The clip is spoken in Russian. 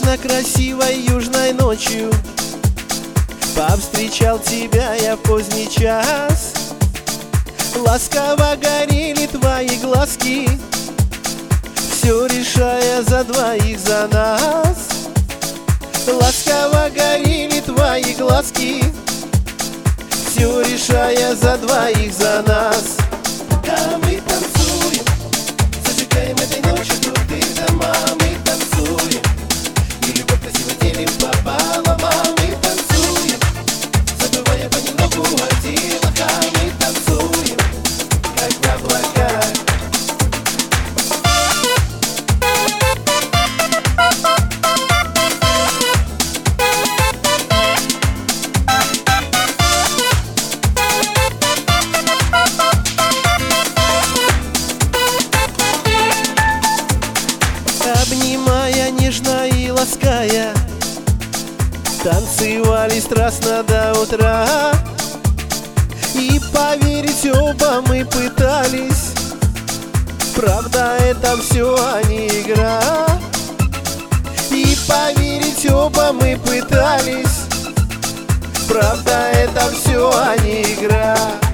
Нежно красивой южной ночью повстречал тебя я в поздний час. Ласково горели твои глазки, все решая за двоих, за нас. Ласково горели твои глазки, все решая за двоих, за нас. Да, мы танцуем, зажигаем этой ночью крутые дома. Мы танцуем, и любовь красиво делим пополам. Мы танцуем, забывая понемногу о делах. Мы танцуем, как в облаках. Обнимая нежно и лаская, танцевали страстно до утра. И поверить оба мы пытались, правда это все, а не игра. И поверить оба мы пытались, правда это все, а не игра.